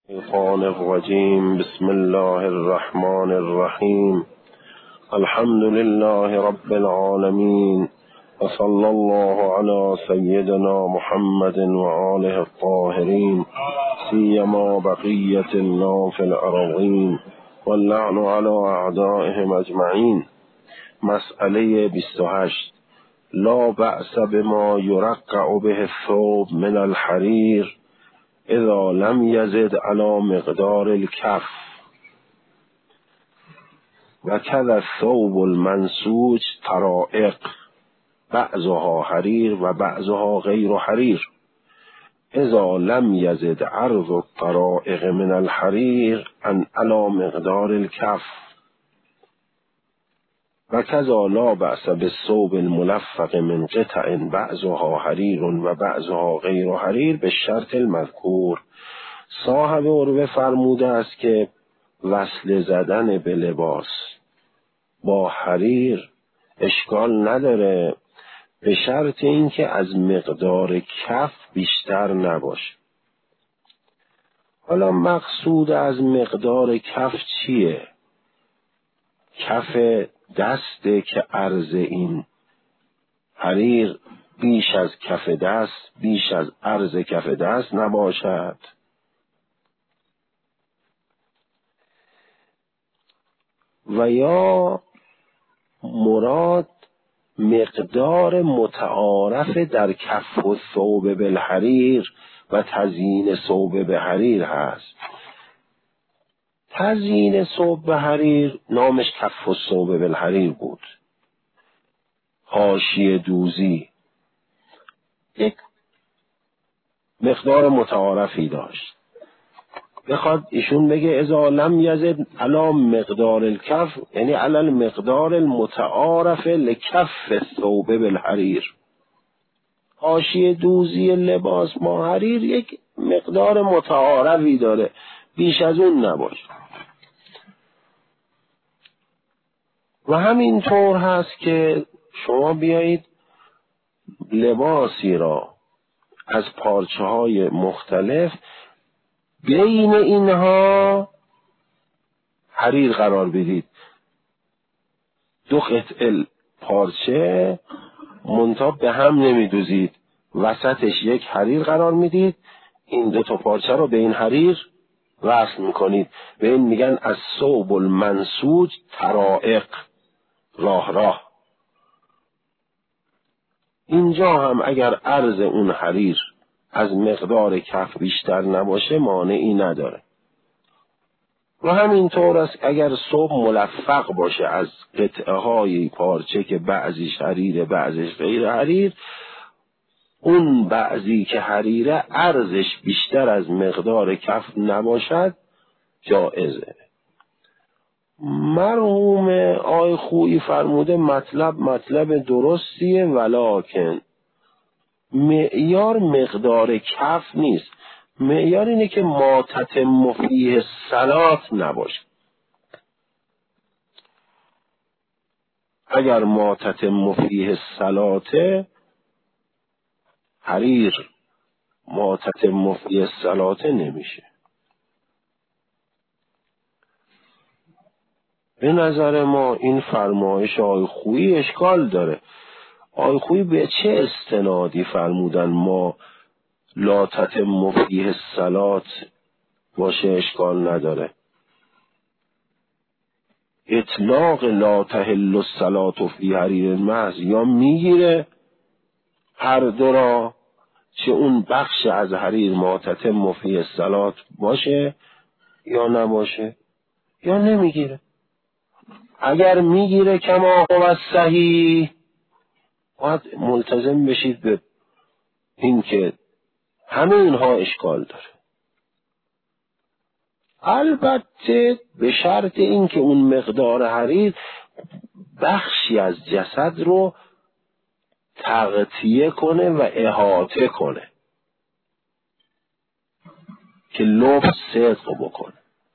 الشیطان الرجیم. بسم الله الرحمن الرحیم. الحمد لله رب العالمین و صلی الله علی سیدنا محمد و آله الطاهرین سیما بقیة الله فی الارضین واللعن علی اعدائهم اجمعین. مسئله 28. لا بأس بما یرقع به الثوب من الحریر اذا لم یزد علی مقدار الکف و کذا الثوب المنسوج طرائق بعضها حریر و بعضها غیر حریر اذا لم یزد عرض الطرائق من الحریر علی مقدار الکف و کذا لا بأس بالثوب الملفق من قطع بعضها حریر و بعضها غیر حریر به شرط المذکور. صاحب عروه فرموده است که وصل زدن به لباس با حریر اشکال نداره به شرط اینکه از مقدار کف بیشتر نباشه. حالا مقصود از مقدار کف چیه؟ کف دسته که عرض این حریر بیش از کف دست، بیش از عرض کف دست نباشد. و یا مراد مقدار متعارف در کف و ثوب بالحریر و تزیین ثوب به حریر هست. تزیین ثوب به حریر نامش کف و ثوب بالحریر بود. حاشیه دوزی یک مقدار متعارفی داشت. بخواد ایشون بگه اذا لم یزد علی مقدار الکف، یعنی علی المقدار المتعارف لکف الثوب بالحریر. حاشیه دوزی لباس با حریر یک مقدار متعارفی داره، بیش از اون نباشه. و همین طور هست که شما بیایید لباسی را از پارچه های مختلف بین اینها حریر قرار بدید. دو قطعه پارچه منتها به هم نمیدوزید، وسطش یک حریر قرار میدید، این دو تا پارچه رو به این حریر وصل میکنید. به این میگن از ثوب المنسوج طرائق، راه راه. اینجا هم اگر عرض اون حریر از مقدار کف بیشتر نباشه مانعی نداره. و همینطور است اگر ثوب ملفق باشه از قطعه های پارچه که بعضیش حریره بعضیش غیر حریر، اون بعضی که حریره عرضش بیشتر از مقدار کف نباشد جائزه. مرحوم آقای خویی فرموده مطلب درستیه، ولکن معیار مقدار کف نیست. معیار اینه که ما تتم فیه الصلاة نباشه. اگر ما تتم فیه الصلاة حریر ما تتم فیه الصلاة نمیشه. به نظر ما این فرمایش آقای خویی اشکال داره. آقای خویی به چه استنادی فرمودن ما لا تتم فیه الصلاة باشه اشکال نداره؟ اطلاق لا تحل الصلاة فی حریر محض یا میگیره هر دو را، چه اون بخش از حریر ما تتم فیه الصلاة باشه یا نباشه، یا نمیگیره. اگر میگیره کما هو صحیح باید ملتزم بشید به این که همه اینها اشکال داره. البته به شرط این که اون مقدار حریر بخشی از جسد رو تغطیه کنه و احاطه کنه که لبس صدق بکنه.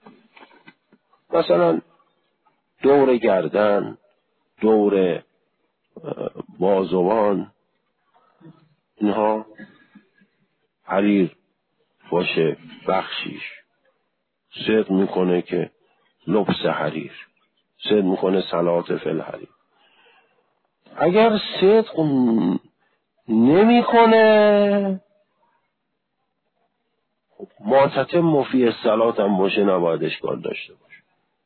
مثلا دور گردن، دور بازوان، اینها حریر باشه بخشیش، صدق میکنه که لبس حریر، صدق میکنه صلات فی الحریر. اگر صدق نمیکنه معتتم فی الصلات هم باشه نباید اشکال داشته باشه.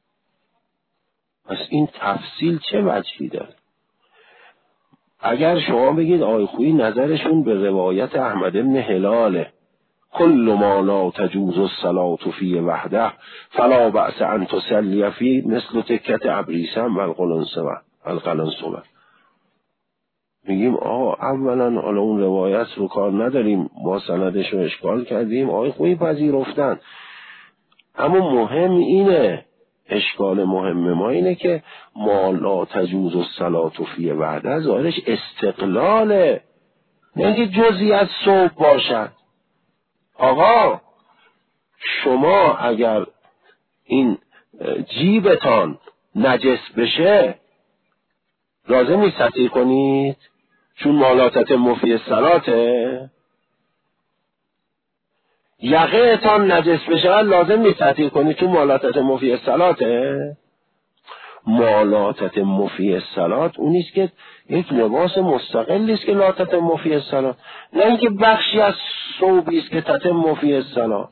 پس این تفصیل چه وجهی داره؟ اگر شما بگید آقای خویی نظرشون به روایت احمد بن هلاله کل ما لا تجوز الصلاة فی وحده فلا بأس ان تصلی فی مثل تکت ابریسم و القلنسوه، میگیم اولا حالا اون روایت رو کار نداریم، ما سندش رو اشکال کردیم، آقای خویی پذیرفتن، اما مهم اینه، اشکال مهم ما اینه که ما لا تجوز الصلاة فی وحده ظاهرش استقلاله، نه اینکه جزئی از صوب باشد. آقا شما اگر این جیبتان نجس بشه لازم نیست تطهیر کنید چون مالاتت مفی الصلاته؟ یقهتان نجس بشه لازم نیست تطهیر کنید چون مالاتت مفی الصلاته؟ مالاتت مفی الصلات اونیست که یک لباس مستقلی است که لاتت مفی الصلات، نه اینکه بخشی از ثوبی است که تتم مفی الصلات.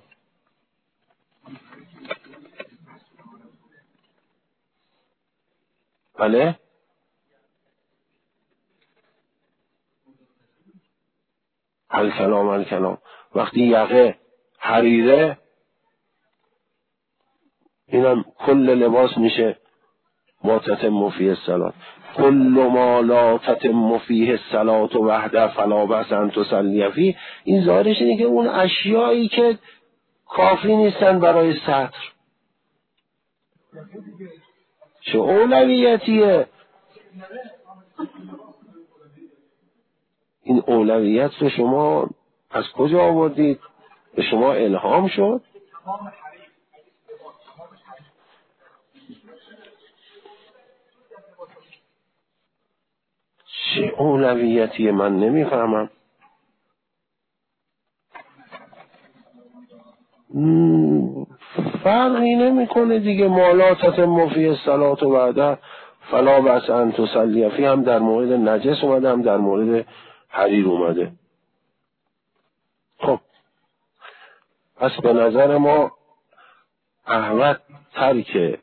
بله الکلام وقتی یقه حریره اینم کل لباس میشه ما تتم فیه الصلاة. کل ما لا تتم فیه الصلاة وحده فلا بأس ان تصلی فیه، این ظاهرش اینه که اون اشیایی که کافی نیستن برای سطر چه اولویتیه؟ این اولویت رو شما از کجا آوردید؟ به شما الهام شد؟ چه اولویتیه؟ من نمیفهمم. فرقی نمیکنه دیگه، مالاتت مفی الصلاة و بعده فلا بأس ان تصلی فیه هم در مورد نجس اومده هم در مورد حریر اومده. خب پس به نظر ما احوط ترک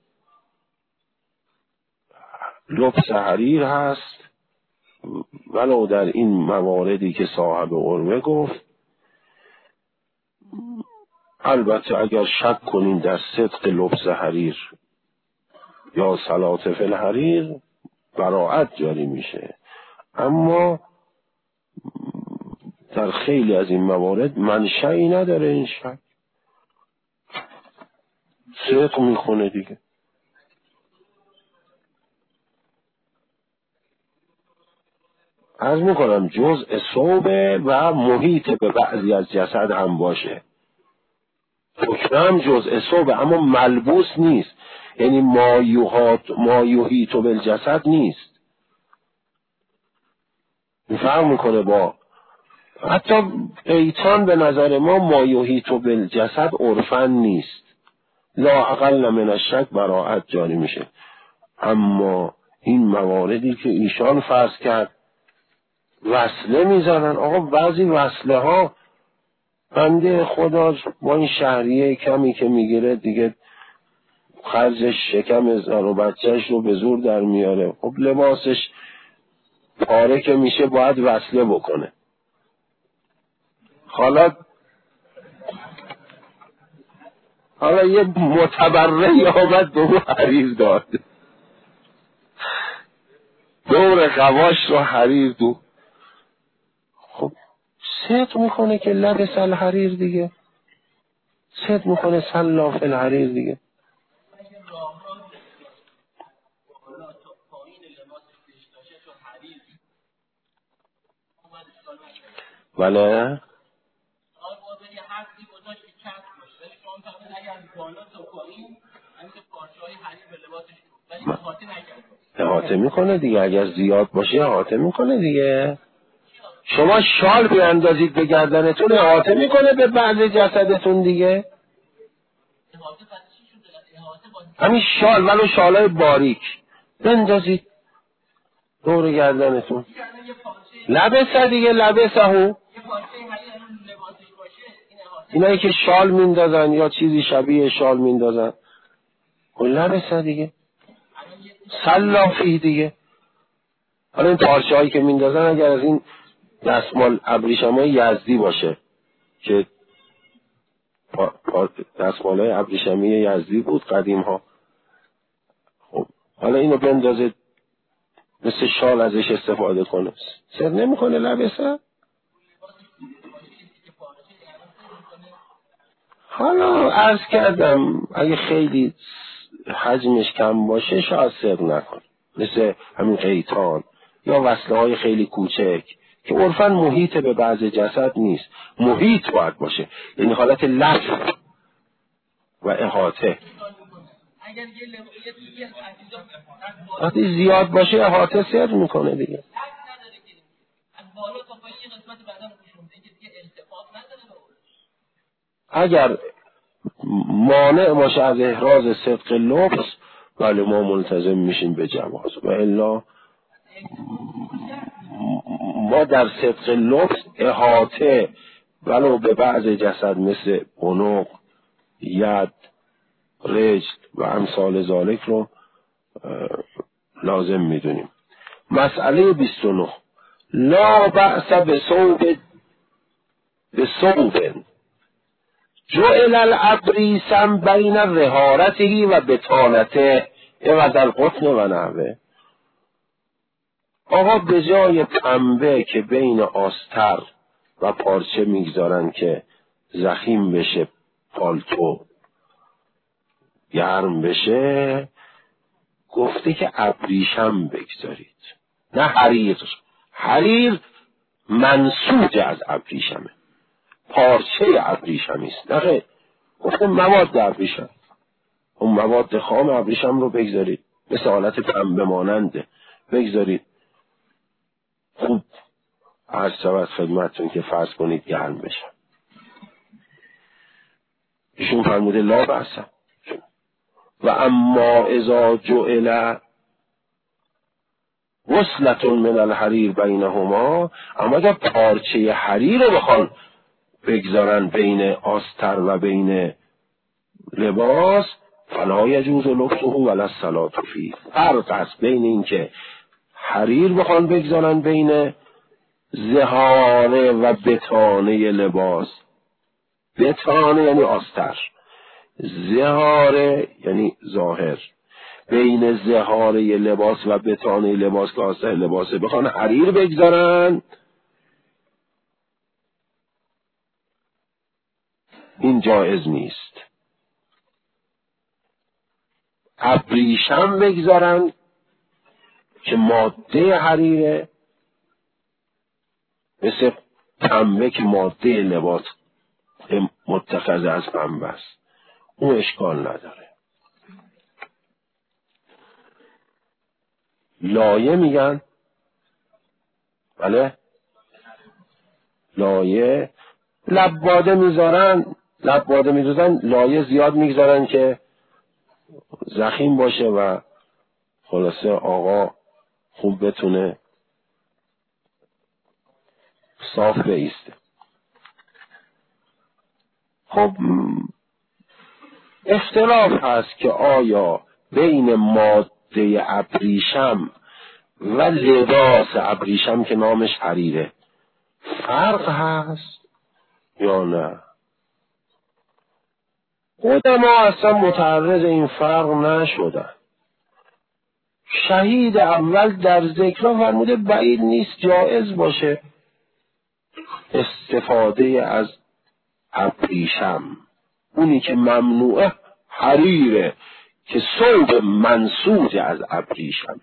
لبس حریر هست ولو در این مواردی که صاحب عروه گفت. البته اگر شک کنیم در صدق لبس حریر یا صلات فی الحریر براءت جاری میشه، اما در خیلی از این موارد منشأی نداره این شک، صدق میخونه دیگه. عرض میکنم جزء ثوبه و محیط به بعضی از جسد هم باشه، حکم هم جزء ثوبه اما ملبوس نیست، یعنی ما یحیط بالجسد نیست. فرق میکنه با حتی ایتان به نظر ما یحیط بالجسد عرفن نیست، لا اقل من الشک براءت جاری میشه. اما این مواردی که ایشان فرض کرد وصله میزنن، آقا بعضی وصله ها بنده خدا با این شهریه کمی که میگیره دیگه خرجش شکم زن و بچهش رو به زور در میاره، خب لباسش پاره که میشه باید وصله بکنه. حالا یه متبرعی آمد به او حریر داد، دور قواش رو حریر دو، خب صدق میکنه که لبس الحریر دیگه، صدق میکنه صلا فی الحریر دیگه. بله احاطه میکنه دیگه، اگر زیاد باشه احاطه میکنه دیگه. شما شال بیاندازید به گردنتون احاطه میکنه به بعض جسدتون دیگه. همین شال، ولو شالای باریک بندازید دور گردنتون. لبسه دیگه، لبسه. اینایی که شال میندازن یا چیزی شبیه شال میندازن، لبسه دیگه، سلافی دیگه. حالا این پارچه هایی که میندازن اگر از این دستمال ابریشمای یزدی باشه که دستمال های ابریشمی یزدی بود قدیم ها، خب حالا اینو بندازه مثل شال ازش استفاده کنه، سر نمیکنه لبسه. حالا عرض کردم اگه خیلی حجمش کم باشه شاید سر نکنه، مثل همین قیتان یا وصله های خیلی کوچک که عرفاً محیط به بعض جسد نیست، محیط باید باشه، یعنی حالت لف و احاطه. وقتی زیاد باشه احاطه سر میکنه دیگه. اگر مانع باشه از احراز صدق لبس، بله ما ملتزم میشیم به جواز، و الا ما در صدق لبس احاطه ولو به بعض جسد مثل عنق، ید، رجل و امثال ذالک رو لازم میدونیم. مسئله 29 لا بأس به ثوب جعل الابریسم بین رهارته و بطانته عوض القطن و نحوه. آقا به جای پنبه که بین آستر و پارچه میگذارن که زخیم بشه، پالتو گرم بشه، گفته که ابریشم بگذارید، نه حریر. حریر منسوج از ابریشمه، پارچه ابریشمی است، نه خیر. گفته مواد ابریشم، اون مواد خام ابریشم رو بگذارید، مثل حالت پنبه ماننده بگذارید. خوب عرض شود خدمتتون که فرض کنید گرم بشه. ایشون فرموده لا بأس. و اما اذا جعل وصلة من الحریر بینهما، اما اگر پارچه حریر رو بخوان بگذارن بین آستر و بین لباس، فلا یجوز لبسه ولا الصلاة فیه. فرق است بین این که حریر بخوان بگذارن بین زهاره و بطانه لباس، بطانه یعنی آستر، زهاره یعنی ظاهر، بین زهاره لباس و بطانه لباس که آستر لباسه بخوان حریر بگذارن، این جایز نیست. ابریشم بگذارن که ماده حریره، مثل پنبه که ماده لباس متخذ از پنبه است، اون اشکال نداره. لایه میگن، بله لایه، لباده میذارن، لباده میذارن، لایه زیاد میگذارن که زخیم باشه و خلاصه آقا خوب بتونه صاف بایسته. خب اختلاف هست که آیا بین ماده ابریشم و لباس ابریشم که نامش حریره فرق هست یا نه. قدما اصلا متعرض این فرق نشدن. شهید اول در ذکر فرموده بعید نیست جایز باشه استفاده از ابریشم، اونی که ممنوعه حریره که ثوب منسوج از ابریشمه.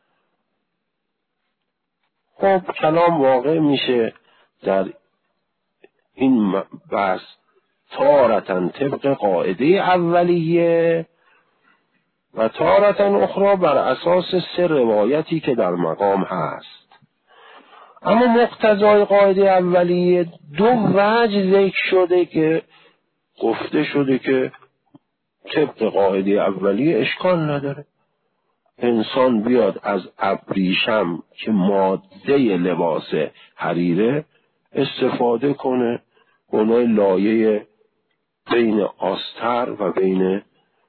خب کلام واقع میشه در این بحث تارتن طبق قاعده اولیه و تارتن اخرى بر اساس 3 روایتی که در مقام هست. اما مقتضای قاعده اولیه 2 وجه ذکر شده که گفته شده که طبق قاعده اولیه اشکال نداره انسان بیاد از ابریشم که ماده لباس حریره استفاده کنه، اونای لایه بین آستر و بین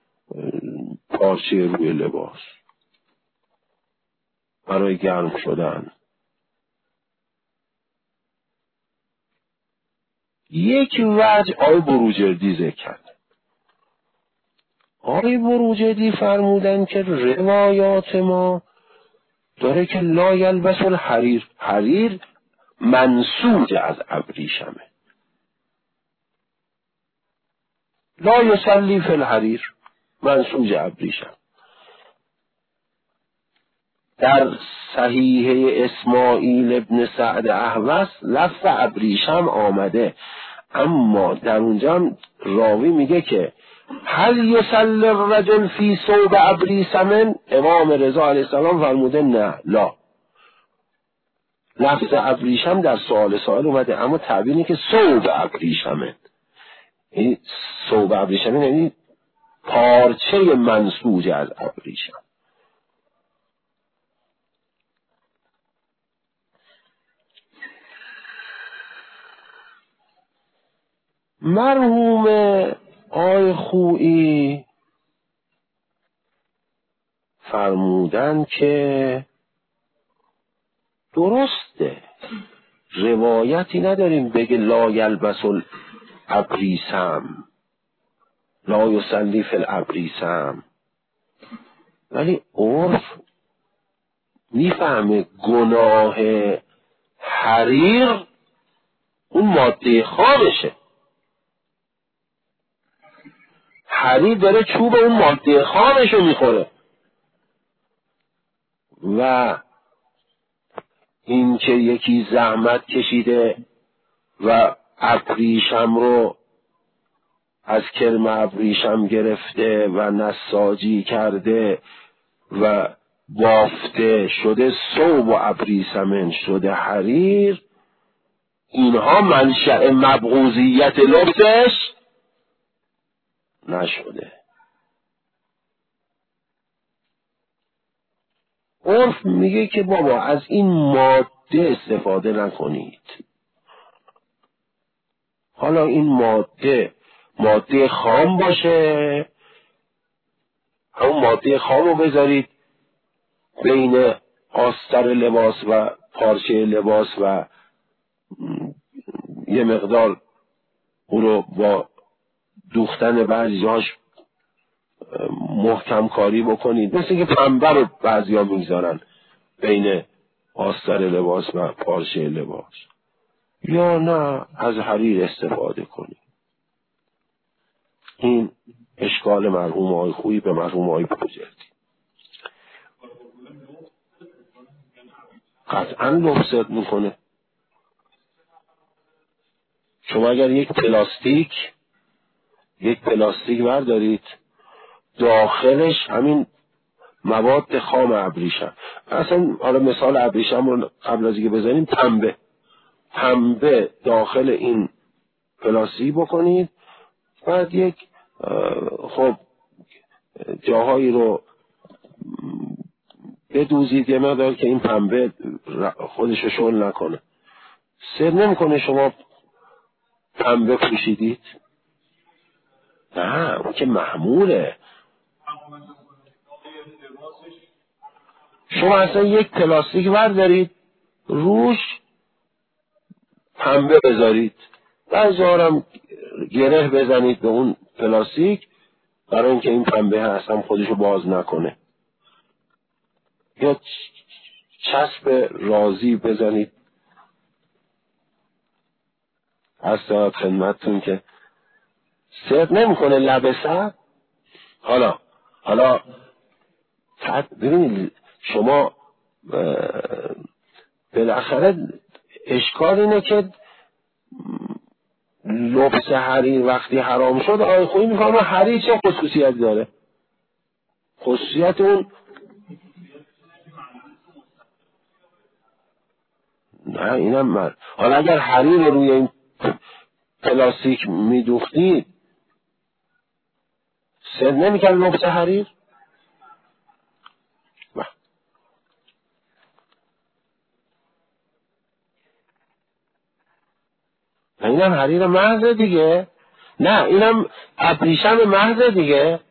پارچه روی لباس برای گرم شدن. یک وجه آقای بروجردی ذکر کرد. آقای بروجردی فرمودن که روایات ما داره که لا یلبس الحریر، حریر منسوج از ابریشمه، لا یصلی فی الحریر، منسوج ابریشم. در صحیح اسماعیل ابن سعد احوص لفظ ابریشم آمده، اما در اونجا هم راوی میگه که هل یصلی الرجل فی ثوب ابریشم؟ امام رضا علیه السلام فرموده نه، لا. لفظ ابریشم در سؤال سائل اومده، اما تعبیری که ثوب ابریشمه، این ثوب ابریشمه یعنی پارچه منسوج از ابریشم. مرحوم آقای خویی فرمودن که درسته روایتی نداریم بگه لا یلبس الابریسم، لا یصلی فی الابریسم، ولی عرف میفهمه گناه حریر اون ماده خامشه، حریر داره چوب اون ماده خامشو میخوره و این که یکی زحمت کشیده و ابریشم رو از کرم ابریشم گرفته و نساجی کرده و بافته شده ثوب و ابریشم شده حریر، اینها منشأ مبغوضیت لبسش نشده. عرف میگه که بابا از این ماده استفاده نکنید. حالا این ماده خام باشه، همون ماده خام رو بذارید بین آستر لباس و پارچه لباس و یه مقدار او رو با دوختن بعضی جاش محکم کاری بکنید، مثل که پنبه رو بعضیا میگذارن بین آستر لباس و پارچه لباس، یا نه از حریر استفاده کنید. این اشکال مرحوم آقای خویی به مرحوم آقای بروجردی. قطعا لبست میکنه. شما اگر یک پلاستیک بردارید داخلش همین مواد خام ابریشم، اصلا حالا مثال ابریشم رو قبل از اینکه بزنیم پنبه داخل این پلاستیک بکنید، بعد یک خب جاهایی رو بدوزید یه مقدار که این پنبه خودش رو شل نکنه. سر نمیکنه شما پنبه پوشیدید؟ نه، اون که محموله. شما اصلا یک پلاستیک بردارید روش پنبه بذارید، بعضی‌هارم گره بزنید به اون پلاستیک برای اینکه این پنبه اصلا خودشو باز نکنه، یا چسب رازی بزنید. هست خدمتتون که سرد نمیکنه لبسه. حالا ببینید شما بالاخره اشکال اینه که لبس حریر وقتی حرام شد آقای خویی میفهمه حریر چه خصوصیت داره. خصوصیت اون نه، اینم من حالا اگر حریر رو روی این پلاستیک میدوختید سر نمیکرد لبس حریر؟ اینم حریر محض دیگه. نه اینم ابریشم محض دیگه.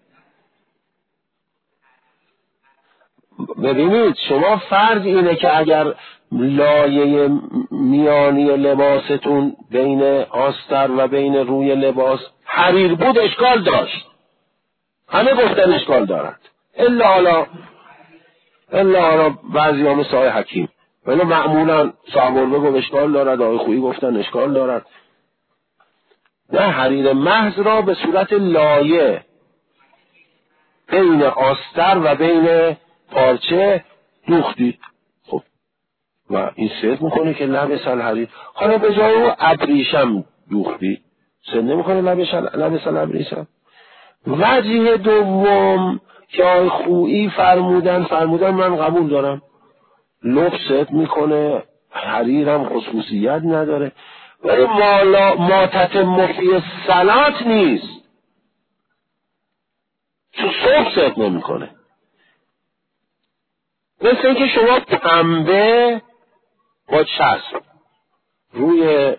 ببینید شما فرض اینه که اگر لایه میانی لباستون بین آستر و بین روی لباس حریر بود اشکال داشت، همه گفتن اشکال دارد، الا حالا بعضی ها مثل آقای حکیم، ولی معمولا صاحب بگو اشکال دارد، آقای خویی گفتن اشکال دارد. نه، حریر محض را به صورت لایه بین آستر و بین پارچه دوختید. خب و این صدق میکنه که لبس الحریر. حالا به جای او ابریشم دوختید، صدق نمیکنه لبس الابریشم. وجه دوم که آقای خویی فرمودن من قبول دارم، لبس صدق میکنه، حریرم خصوصیت نداره، ولی ما تتم فی صلات نیست، تو صبح صدق نمیکنه. مثل اینکه شما پنبه با چسب روی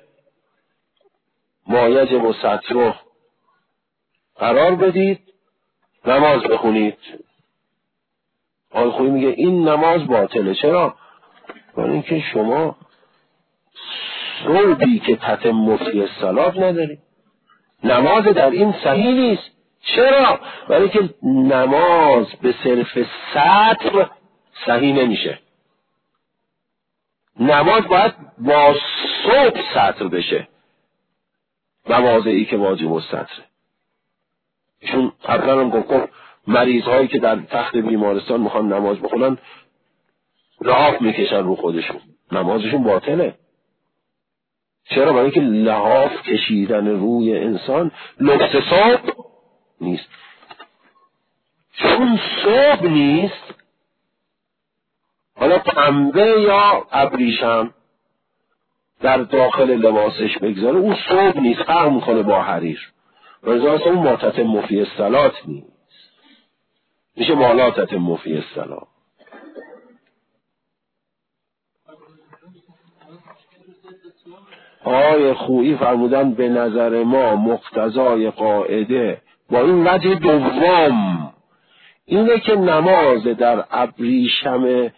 مایج مسطح قرار بدید نماز بخونید. آقای خویی میگه این نماز باطله. چرا؟ برای اینکه شما ثوبی که تتم فی الصلات نداری، نماز در این صحیح نیست. چرا؟ برای اینکه نماز به صرف سطر صحیح نمیشه، نماز باید با ثوب سطر بشه، مواضعی که واجب السطره. چون قبلا هم گفتم مریض هایی که در تخت بیمارستان میخوان نماز بخونن لحاف میکشن رو خودشون، نمازشون باطله. چرا؟ برای اینکه لحاف کشیدن روی انسان لبس ثوب نیست. چون ثوب نیست، حالا پنبه یا ابریشم در داخل لباسش بگذاره، اون ثوب نیست، فرق میکنه با حریر. رضا اون ماتتم فی الصلات نیست، میشه مالاتتم فی الصلات. آقای خویی فرمودن به نظر ما مقتضای قاعده با این وجه دوم اینه که نماز در ابریشم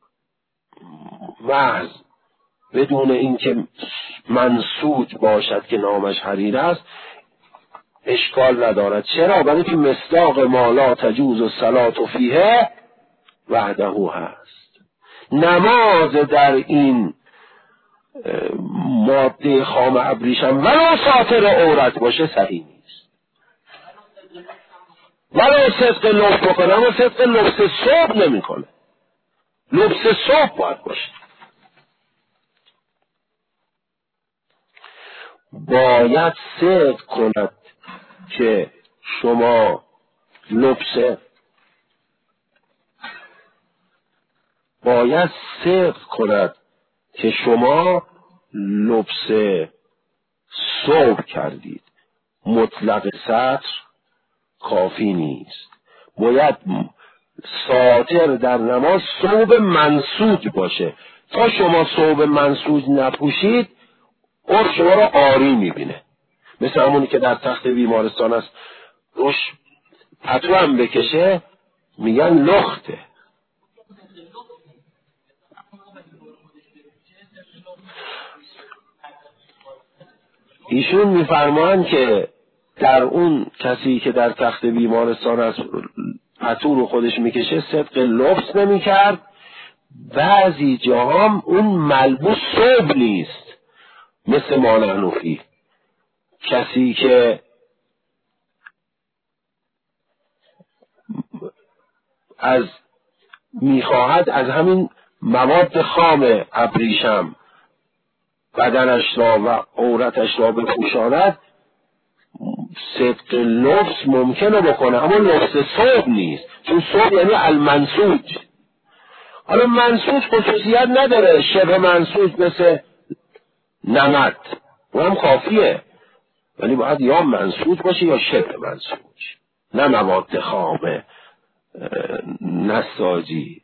محض بدون اینکه منسوج باشد که نامش حریر است اشکال ندارد. چرا؟ برای که مصداق ما لا تجوز الصلاة فیه وحده هست. نماز در این ماده خام ابریشم ولو ساتر عورت باشه صحیح نیست، ولو صدق لبس بکنه، اما صدق لبس ثوب نمی کنه، لبس ثوب باید باشه. باید صدق کند که شما لبس ثوب کردید. مطلق سطر کافی نیست، باید ساتر در نماز ثوب منسوج باشه. تا شما ثوب منسوج نپوشید عرف شما را عاری میبینه، مثل همونی که در تخت بیمارستان است روش پتو هم بکشه میگن لخته. ایشون میفرمان که در اون کسی که در تخت بیمارستان است پتو رو خودش میکشه صدق لبس نمیکرد. بعضی جاها اون ملبوس ثوب نیست، مثل مانعنوفی، کسی که میخواهد از همین مواد خام ابریشم بدنش را و عورتش را بپوشاند صدق لبس ممکنه بکنه، اما لبس ثوب نیست، چون ثوب یعنی المنسوج. حالا منسوج خصوصیت نداره، شبه منسوج مثل نمد اون هم کافیه، ولی باید یا منسوج باشه یا شبه منسوج. نه مواد خام نساجی.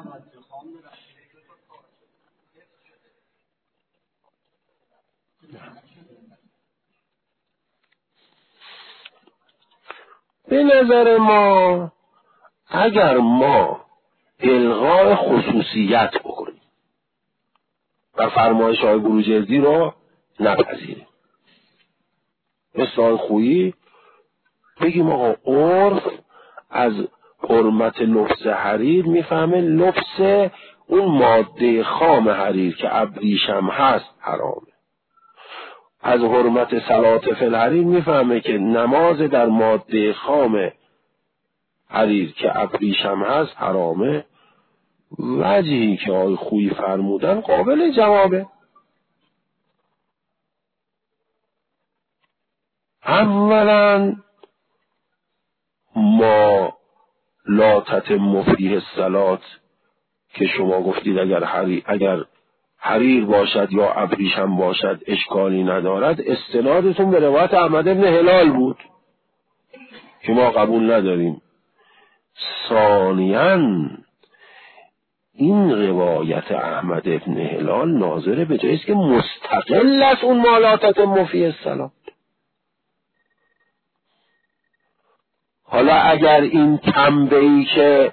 به نظر ما اگر ما الغای خصوصیت بکنیم و فرمایش های بروجردی رو نپذیریم، مثل آقای خویی بگیم آقا عرف از حرمت لبس حریر میفهمه لبس اون ماده خام حریر که ابریشم هست حرامه، از حرمت صلات فی الحریر میفهمه که نماز در ماده خام حریر که ابریشم هست حرامه. وجهی که آقای خویی فرمودن قابل جوابه. اولا ما لا تتم فیه الصلاة که شما گفتید اگر حریر باشد یا ابریشم باشد اشکالی ندارد، استنادتون به روایت احمد بن هلال بود که ما قبول نداریم. ثانیاً این روایت احمد بن هلال ناظر به جایی است که مستقل است اون ما لا تتم فیه الصلاة. حالا اگر این پنبه‌ای که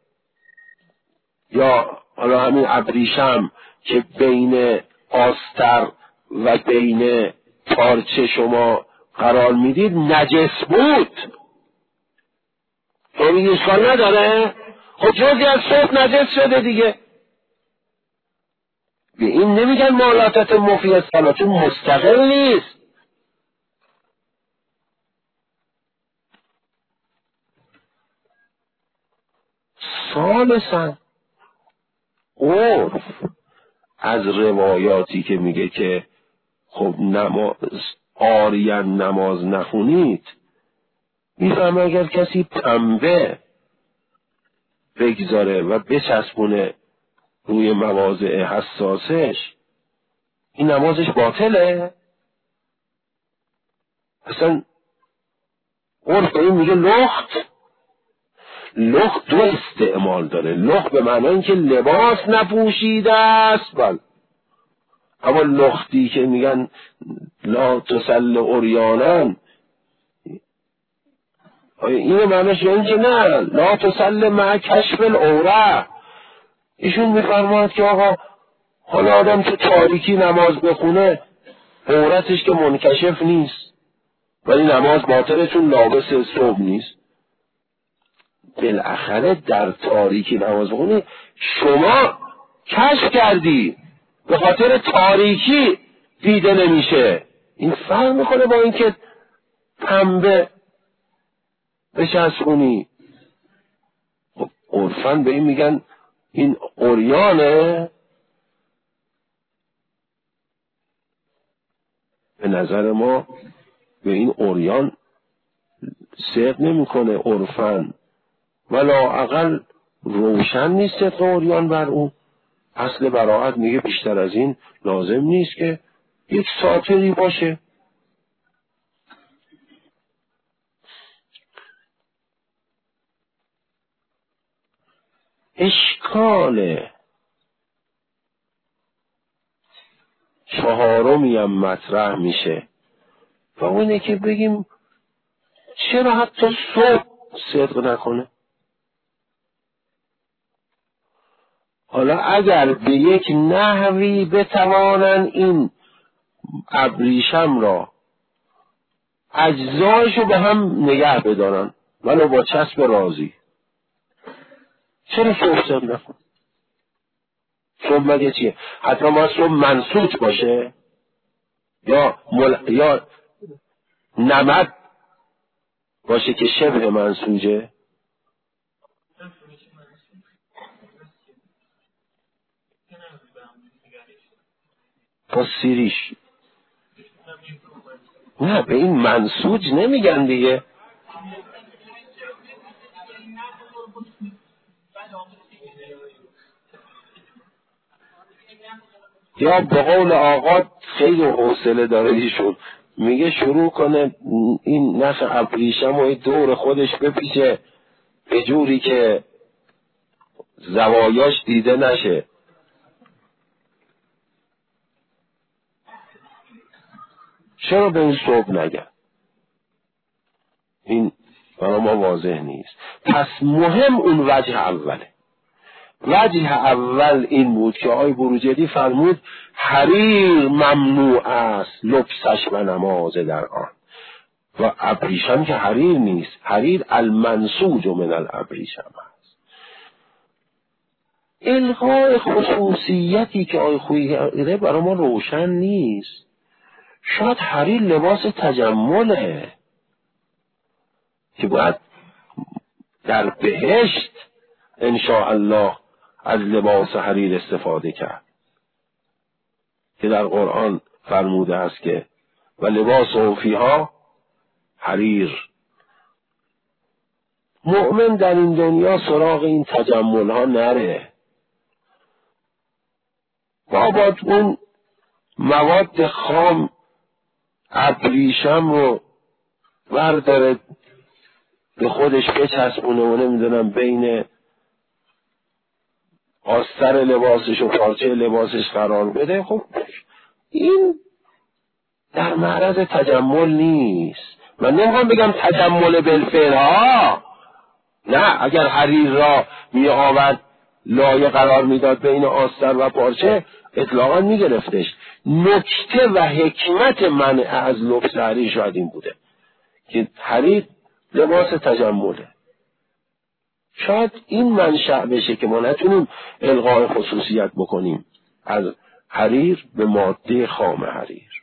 یا حالا همین ابریشم که بین آستر و بین پارچه شما قرار میدید نجس بود، تو میگی اشکال نداره؟ خب جزی از صوت نجس شده دیگه. به این نمیگن مالاتت مفی الصلاة، چون مستقل نیست. ثالثاً عرف از روایاتی که میگه که خب عاریان نماز نخونید، میفهم اگر کسی پنبه بگذاره و بچسبونه روی مواضع حساسش، این نمازش باطله؟ اصلا عرف این میگه لخت دو استعمال داره. لخت به معنی اینکه لباس نپوشیده است، بله، اما لختی که میگن لا تسل عریانا، این معنیش یعنی که نه لا تسل مع کشف العوره. ایشون میفرماید که آقا حالا آدم تو تاریکی نماز بخونه عورتش که منکشف نیست ولی نماز باطله چون لابس صبح نیست. بالاخره در تاریکی نماز بخونی شما کشف کردی، به خاطر تاریکی دیده نمیشه. این فرق میکنه با اینکه پنبه بچسبونی. خب عرفاً به این میگن این عریانه. به نظر ما به این عریان صدق نمیکنه عرفاً، ولا اقل روشن نیست صدق عریان بر اون. اصل براءت میگه بیشتر از این لازم نیست که یک ساتری باشه. اشکال چهارمی هم مطرح میشه و اونه که بگیم چرا حتی صبح صدق نکنه؟ حالا اگر به یک نحوی بتوانن این ابریشم را اجزایشو به هم نگه بدارن ولو با چسب رازی، چرا صبح صدق نکن؟ صبح مگه چیه؟ حتی ما صبح منسوج باشه یا نمد باشه که شبه منسوجه. با سیریش نه، به این منسوج نمیگن دیگه. یا به قول آقا خیلی حوصله داره ایشون، میگه شروع کنه این نخ ابریشم و دور خودش بپیچه به جوری که زوایاش دیده نشه. چرا به این صبح نگن؟ این برای ما واضح نیست. پس مهم اون وجه اوله. وجه اول این بود که آقای بروجردی فرمود حریر ممنوع است لبسش و نماز در آن. و ابریشم که حریر نیست، حریر المنسوج من الابریشم است. الغای خصوصیتی که آقای خویی کرده برای ما روشن نیست. شاید حریر لباس تجمله که باید در بهشت انشاءالله از لباس حریر استفاده کرد که در قرآن فرموده است که و لباس فیها حریر. مؤمن در این دنیا سراغ این تجمل ها نره. بابا اون مواد خام ابریشم رو برداره به خودش بچسبونه و نمیدونم بین آستر لباسش و پارچه لباسش قرار بده. خب این در معرض تجمل نیست. من نمیخوام بگم تجمل بالفعل ها، نه، اگر حریر را می آورد لایه قرار میداد بین آستر و پارچه اطلاقا میگرفتش. نکته و حکمت منع از لبس حریر شاید این بوده که حریر لباس تجمله. شاید این منشأ بشه که ما نتونیم الغای خصوصیت بکنیم از حریر به ماده خام حریر.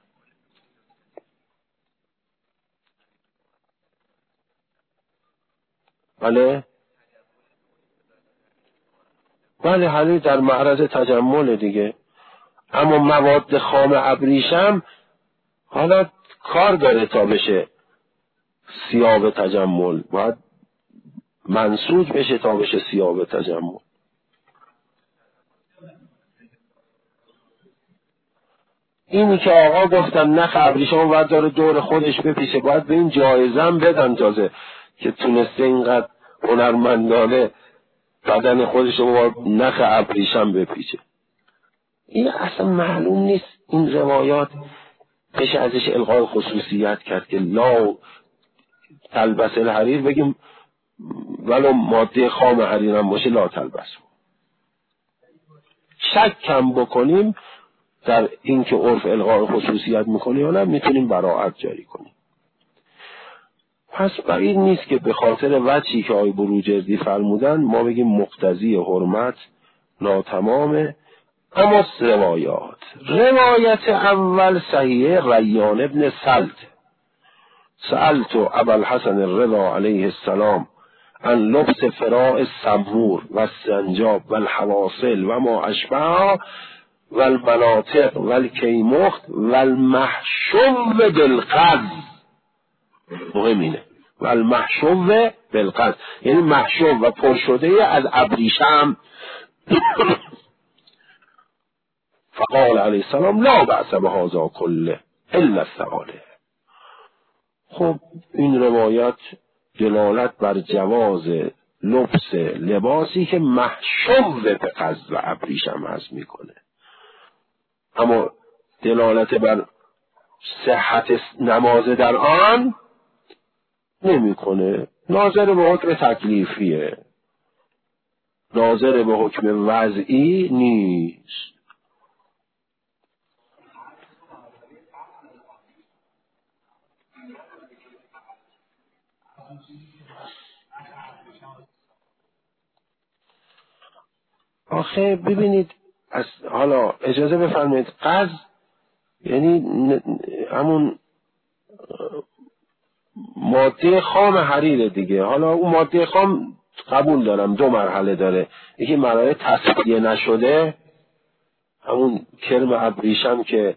بله حریر در معرض تجمل دیگه. اما مواد خام ابریشم حالا کار داره تا بشه ثیاب تجمل، باید منسوج بشه تا بشه ثیاب تجمل. اینی که آقا گفتن نخ ابریشم باید داره دور خودش بپیشه، باید به این جایزم بدن تازه که تونسته اینقدر هنرمندانه بدن خودش رو با نخ ابریشم بپیچه. این اصلا معلوم نیست این روایات بشه ازش الغای خصوصیت کرد که لا تلبس الحریر بگیم ولو ماده خام حریر هم باشه لا تلبس. شک کم بکنیم در این که عرف الغای خصوصیت میکنه یا نه میتونیم براعت جاری کنیم. پس بعید نیست که به خاطر وجهی که آقای بروجردی فرمودن ما بگیم مقتضی حرمت ناتمامه. اما روایت اول صحیح ریان ابن سألت ابا الحسن الرضا علیه السلام عن لبس فراء السمور و السنجاب و الحواصل و ما اشبه و المناطق و الکیمخت و المحشو بالقز. مهم اینه و المحشو بالقز، یعنی محشو و پر شده از ابریشم. فقال علیه السلام لا بأس بهذا کله الا الثقاله. خب این روایت دلالت بر جواز لبس لباسی که محشو به قز و ابریشم هست میکنه، اما دلالت بر صحت نماز در آن نمیکنه. ناظر به حکم تکلیفیه، ناظر به حکم وضعی نیست. آخه ببینید حالا اجازه بفرمایید، قز یعنی همون ماده خام حریر دیگه. حالا اون ماده خام قبول دارم 2 مرحله داره. یکی مرحله تصفیه نشده، همون کرم ابریشم که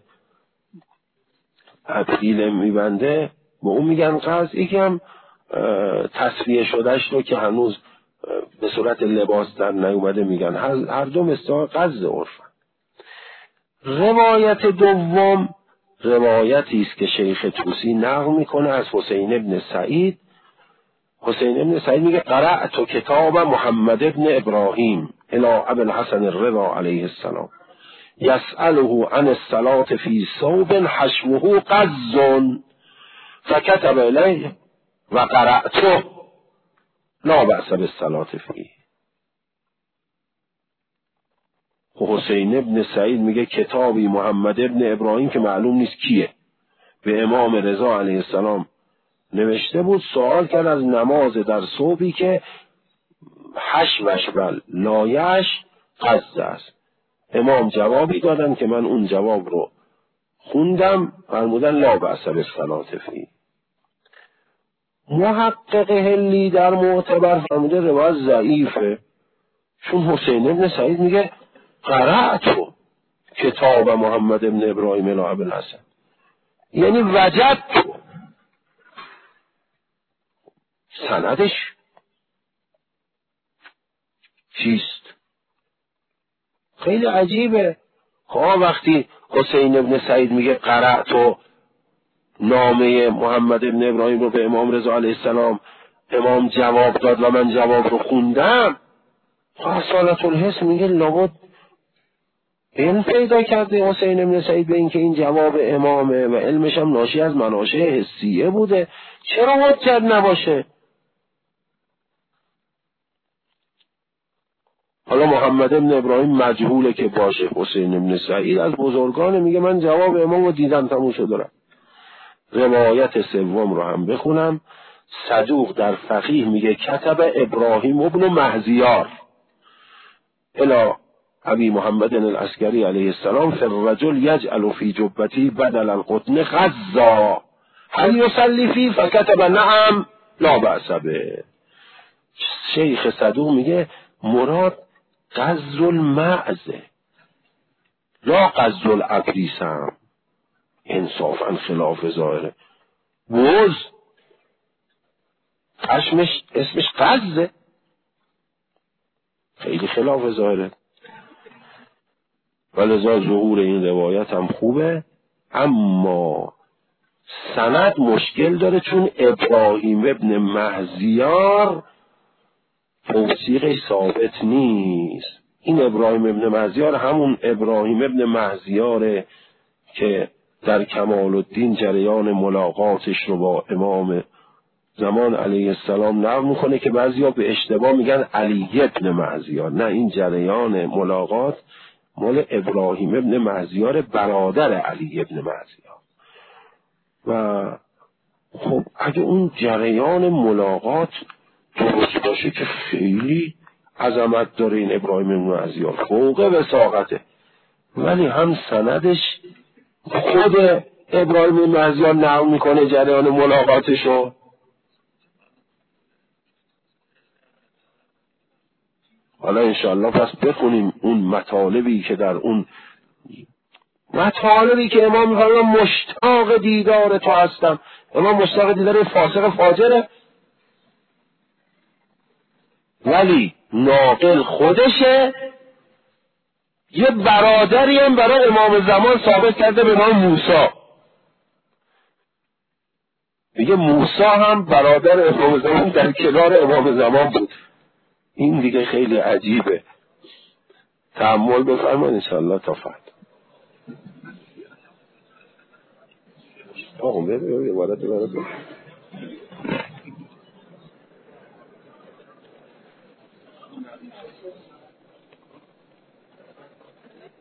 ابریله میبنده به اون میگن قز. یکی هم تصفیه شدهش رو که هنوز به صورت لباس در نیومده میگن. هر دو مستاق قز عرفن. روایت دوم روایتی است که شیخ طوسی نقل میکنه از حسین ابن سعید. حسین ابن سعید میگه قرأت کتاب محمد ابن ابراهیم الی ابی الحسن الرضا علیه السلام یسأله عن الصلاة فی ثوب حشوه قز فکتب الیه و قرأته لا بأس بالصلاة فیه. حسین ابن سعید میگه کتابی محمد ابن ابراهیم که معلوم نیست کیه به امام رضا علیه السلام نوشته بود، سوال کرد از نماز در صبحی که حشوش و لایش قز است. امام جوابی دادن که من اون جواب رو خوندم، فرمودن لا بأس بالصلاة فیه. محقق هلی در معتبر فرموده روایت ضعیفه، چون حسین ابن سعید میگه قرأت کتاب محمد ابن ابراهیم الی ابی الحسن، یعنی وجدت. سندش چیست؟ خیلی عجیبه. وقتی حسین ابن سعید میگه قرأت نامه محمد ابن ابراهیم رو به امام رضا علیه السلام، امام جواب داد و من جواب رو خوندم، اصالت الحس میگه لابد علم پیدا کرده حسین ابن سعید به اینکه این جواب امامه و علمش هم ناشی از مناشع حسیه بوده، چرا حجت نباشه؟ حالا محمد ابن ابراهیم مجهوله که باشه، حسین ابن سعید از بزرگان میگه من جواب امام رو دیدم تموم شد. روایت سوم رو هم بخونم. صدوق در فقیه میگه کتب ابراهیم ابن مهزیار الی ابی محمد العسکری علیه السلام فالرجل یجعل فی جبتی بدل القطن غزا هل یصلی فی فکتب نعم لا بأس به. شیخ صدوق میگه مراد غز المعزه لا غز الابریسم، انصافا خلاف ظاهره. بوز اسمش غزه، خیلی خلاف ظاهره. ولذا ظهور این روایت هم خوبه، اما سند مشکل داره، چون ابراهیم ابن مهزیار توثیقش ثابت نیست. این ابراهیم ابن مهزیار همون ابراهیم ابن مهزیاره که در کمال الدین جریان ملاقاتش رو با امام زمان علیه السلام نقل میکنه که بعضیا به اشتباه میگن علی ابن مهزیار. نه، این جریان ملاقات مال ابراهیم ابن مهزیار برادر علی ابن مهزیار. و خب اگه اون جریان ملاقات درست باشه که خیلی عظمت داره این ابراهیم ابن مهزیار، فوق وثاقته، ولی هم سندش خود ابراهیم ابن مهزیار نقل میکنه جریان ملاقاتشو. حالا انشاءالله پس بخونیم اون مطالبی که در اون مطالبی که امام میگه مشتاق دیدار تو هستم. امام مشتاق دیدار فاسق فاجره، ولی ناقل خودشه. یه برادری هم برای امام زمان ثابت کرده به نام موسی، میگه موسی هم برادر امام زمان در کنار امام زمان بود. این دیگه خیلی عجیبه. تأمل بفرمایید انشاءالله تا فردا. آقا ببین عبارت براتون.